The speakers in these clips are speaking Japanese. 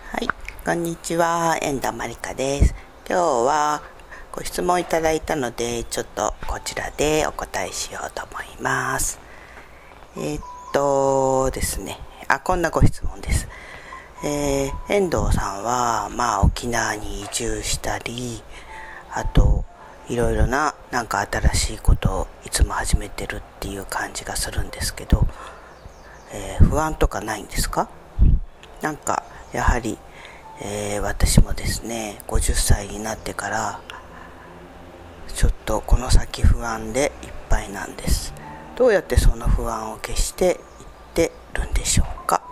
はい、こんにちは、遠藤まりかです。今日はご質問いただいたので、ちょっとこちらでお答えしようと思います。ですね、こんなご質問です。遠藤さんは、沖縄に移住したり、あと、いろいろな、なんか新しいことをいつも始めてるっていう感じがするんですけど、不安とかないんですか？なんかやはり、私もですね50歳になってからちょっとこの先不安でいっぱいなんです。どうやってその不安を消していってるんでしょうか、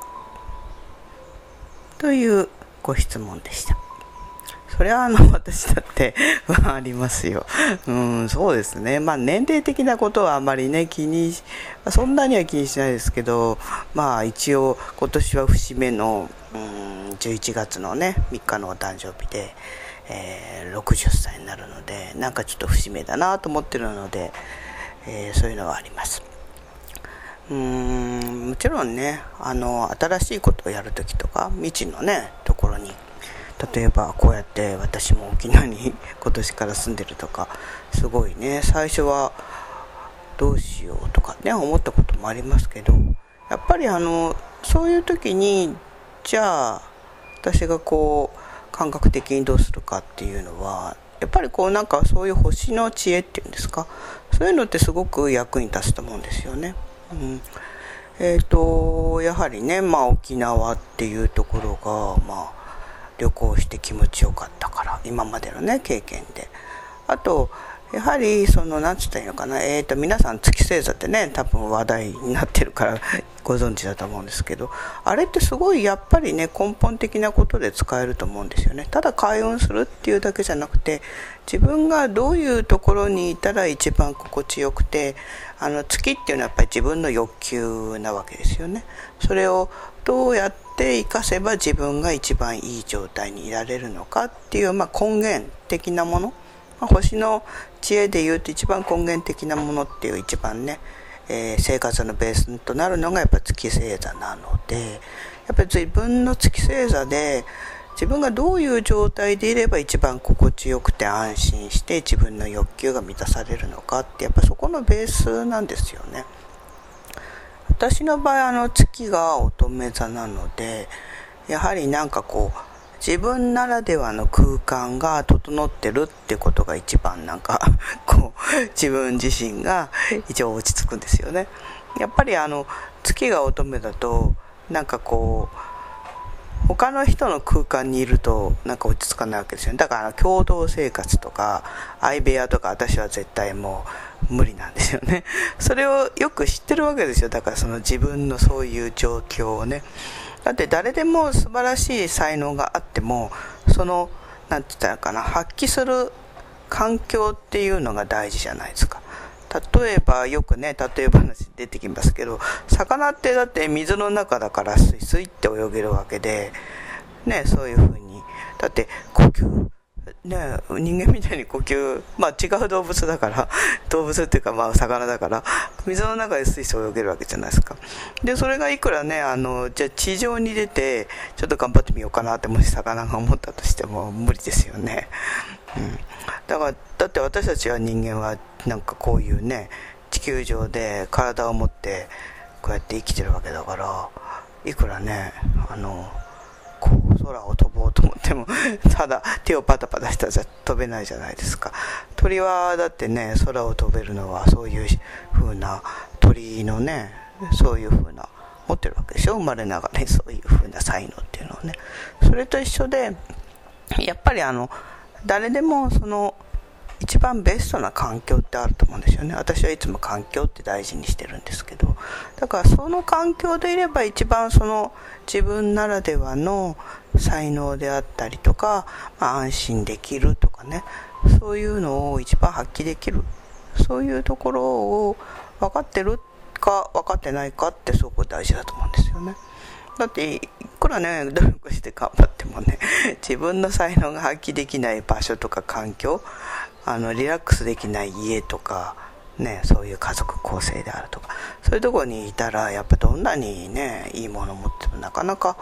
というご質問でした。それは私だって不安ありますよ。そうですね。年齢的なことはあまりねそんなには気にしないですけど、一応今年は節目の11月のね3日のお誕生日で、60歳になるので、なんかちょっと節目だなと思ってるので、そういうのはあります。もちろんね、新しいことをやるときとか未知のねところに、例えばこうやって私も沖縄に今年から住んでるとか、すごいね、最初はどうしようとかね思ったこともありますけど、やっぱりそういう時にじゃあ私が感覚的にどうするかっていうのは、やっぱりなんかそういう星の知恵っていうんですか、そういうのってすごく役に立つと思うんですよね。やはりね、沖縄っていうところが旅行して気持ちよかったから、今までのね経験で。あとやはりなんつったらいいのかな、皆さん月星座ってね多分話題になってるからご存知だと思うんですけど、あれってすごいやっぱりね根本的なことで使えると思うんですよね。ただ開運するっていうだけじゃなくて、自分がどういうところにいたら一番心地よくて、月っていうのはやっぱり自分の欲求なわけですよね。それをどうやって生かせば自分が一番いい状態にいられるのかっていう、根源的なもの、星の知恵でいうと一番根源的なものっていう一番ね、生活のベースとなるのがやっぱ月星座なので、やっぱり自分の月星座で自分がどういう状態でいれば一番心地よくて安心して自分の欲求が満たされるのかって、やっぱそこのベースなんですよね。私の場合月が乙女座なので、やはりなんか自分ならではの空間が整ってるってことが一番なんか自分自身が一応落ち着くんですよね。やっぱり月が乙女だとなんか他の人の空間にいるとなんか落ち着かないわけですよね。だから共同生活とか相部屋とか私は絶対もう無理なんですよね。それをよく知ってるわけですよ。だから自分のそういう状況をね。だって誰でも素晴らしい才能があっても、なんて言ったらかな、発揮する環境っていうのが大事じゃないですか。例えばよくね、例え話出てきますけど、魚ってだって水の中だからスイスイって泳げるわけでね、そういう風にだって呼吸ね、人間みたいに呼吸、違う動物だから動物っていうか魚だから水の中でスイスイ泳げるわけじゃないですか。でそれがいくらねじゃあ地上に出てちょっと頑張ってみようかなってもし魚が思ったとしても無理ですよね。だって私たちは人間はなんかこういうね地球上で体を持ってこうやって生きてるわけだから、いくらね空を飛ぼうと思ってもただ手をパタパタしたら飛べないじゃないですか。鳥はだってね空を飛べるのはそういう風な鳥のね、そういう風な持ってるわけでしょ、生まれながらにそういう風な才能っていうのをね。それと一緒でやっぱり誰でも一番ベストな環境ってあると思うんですよね。私はいつも環境って大事にしてるんですけど、だからその環境でいれば一番自分ならではの才能であったりとか、安心できるとかね、そういうのを一番発揮できる、そういうところを分かってるか分かってないかってすごく大事だと思うんですよね。だっていくらね努力して頑張ってもね、自分の才能が発揮できない場所とか環境、リラックスできない家とかね、そういう家族構成であるとか、そういうところにいたらやっぱどんなにねいいものを持ってもなかなか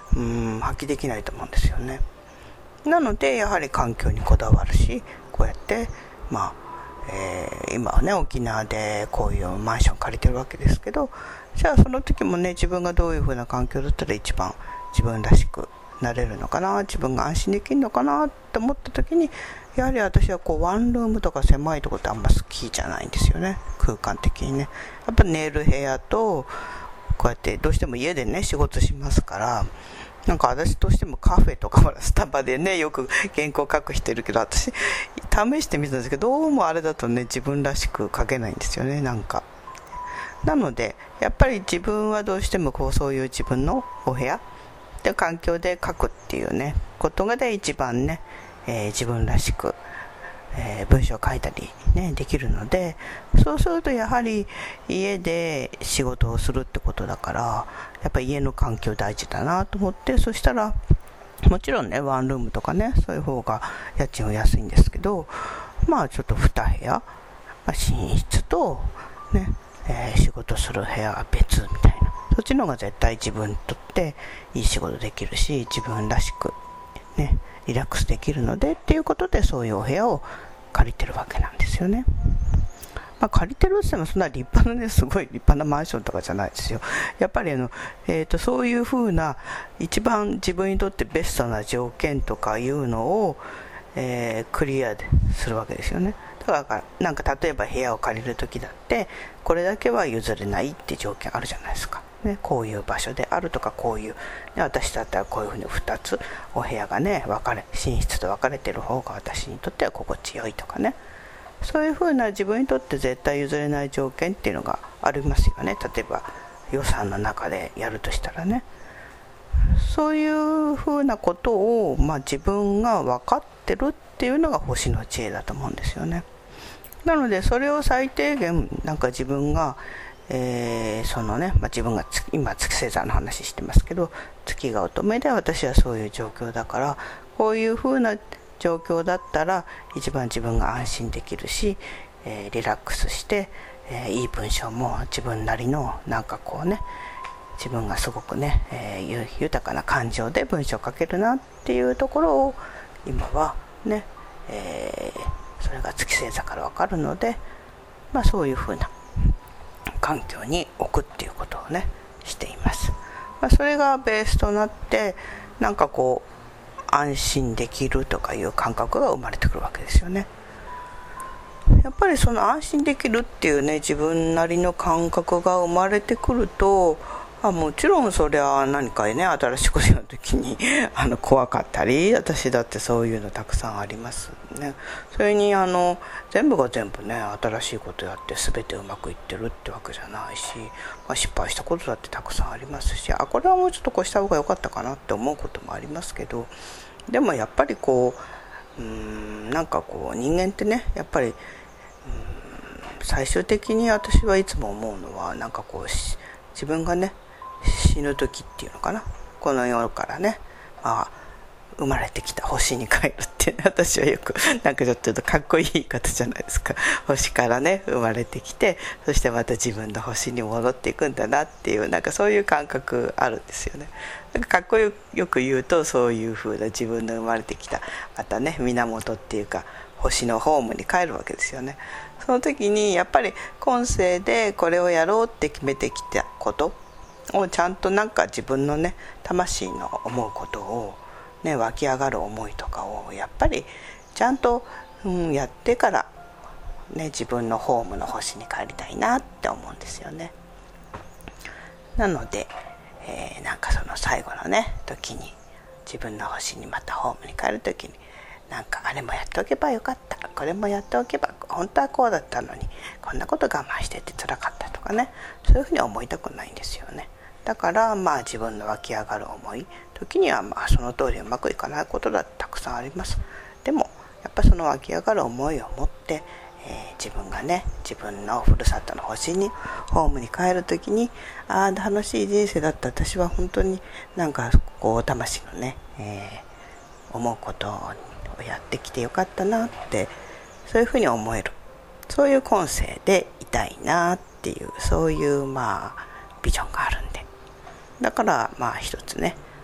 発揮できないと思うんですよね。なのでやはり環境にこだわるし、こうやって今はね沖縄でこういうマンション借りてるわけですけど、じゃあその時もね自分がどういう風な環境だったら一番自分らしくなれるのかな、自分が安心できるのかなって思った時に、やはり私はワンルームとか狭いところってあんま好きじゃないんですよね、空間的にね。やっぱ寝る部屋とこうやってどうしても家でね仕事しますから、なんか私としてもカフェとかスタバでねよく原稿書く人いるけど、私試してみたんですけど、どうもあれだとね自分らしく書けないんですよね。なのでやっぱり自分はどうしてもそういう自分のお部屋で環境で書くっていうねことがで一番ね、自分らしく、文章を書いたり、ね、できるので、そうするとやはり家で仕事をするってことだから、やっぱり家の環境大事だなと思って、そしたらもちろんねワンルームとかねそういう方が家賃は安いんですけど、ちょっと2部屋、寝室とね、仕事する部屋は別みたいな、そっちの方が絶対自分にとっていい仕事できるし、自分らしくねリラックスできるのでっていうことで、そういうお部屋を借りてるわけなんですよね。借りてるって言ってもそんな立派なねすごい立派なマンションとかじゃないですよ。やっぱりそういう風な一番自分にとってベストな条件とかいうのを、クリアするわけですよね。だからなんか例えば部屋を借りる時だってこれだけは譲れないって条件あるじゃないですか、ね、こういう場所であるとか、こういう、ね、私だったらこういうふうに2つお部屋がね寝室と分かれてる方が私にとっては心地よいとかね、そういうふうな自分にとって絶対譲れない条件っていうのがありますよね。例えば予算の中でやるとしたらね、そういうふうなことを、自分が分かってるっていうのが星の知恵だと思うんですよね。なのでそれを最低限なんか自分が、そのね、自分が今月星座の話してますけど、月が乙女で私はそういう状況だから、こういうふうな状況だったら一番自分が安心できるし、リラックスして、いい文章も自分なりのなんか自分がすごくね、豊かな感情で文章を書けるなっていうところを今はね、それが月星座から分かるので、そういうふうな環境に置くっていうことをねしています。それがベースとなってなんか安心できるとかいう感覚が生まれてくるわけですよね。やっぱりその安心できるっていうね自分なりの感覚が生まれてくると、もちろんそりゃ何かね新しいことやる時に怖かったり、私だってそういうのたくさんありますね。それに全部が全部ね新しいことやって全てうまくいってるってわけじゃないし、失敗したことだってたくさんありますし、これはもうちょっとこうした方が良かったかなって思うこともありますけど、でもやっぱりなんか人間ってねやっぱり最終的に私はいつも思うのはなんか自分がね死ぬ時っていうのかな、この世からね、生まれてきた星に帰るって私はよくなんかちょっとかっこいい言い方じゃないですか。星からね生まれてきて、そしてまた自分の星に戻っていくんだなっていうなんかそういう感覚あるんですよね。なんかかっこよく言うとそういう風な自分の生まれてきたまたね源っていうか星のホームに帰るわけですよね。その時にやっぱり今世でこれをやろうって決めてきたことをちゃんとなんか自分のね魂の思うことをね湧き上がる思いとかをやっぱりちゃんと、やってからね自分のホームの星に帰りたいなって思うんですよね。なので、なんかその最後のね時に自分の星にまたホームに帰る時になんかあれもやっておけばよかった、これもやっておけば本当はこうだったのにこんなこと我慢してて辛かったとかね、そういうふうに思いたくないんですよね。だから自分の湧き上がる思い時にはその通りうまくいかないことだってたくさんあります。でもやっぱその湧き上がる思いを持って、自分がね自分のふるさとの星にホームに帰る時に楽しい人生だった、私は本当になんか魂のね、思うことをやってきてよかったなってそういうふうに思える、そういう今世でいたいなっていうそういうビジョンがあるんで、だから一つね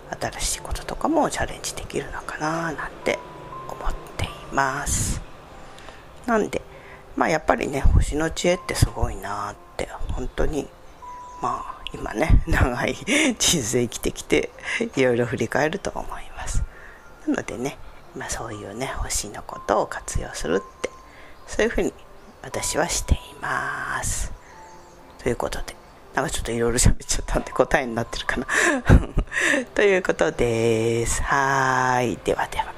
新しいこととかもチャレンジできるのかななんて思っています。なんでやっぱりね、星の知恵ってすごいなって本当に今ね、長い人生生きてきていろいろ振り返ると思います。なのでね、そういうね、星のことを活用するって、そういうふうに私はしています。ということで、ちょっといろいろ喋っちゃったんで答えになってるかなということです。はい、ではでは。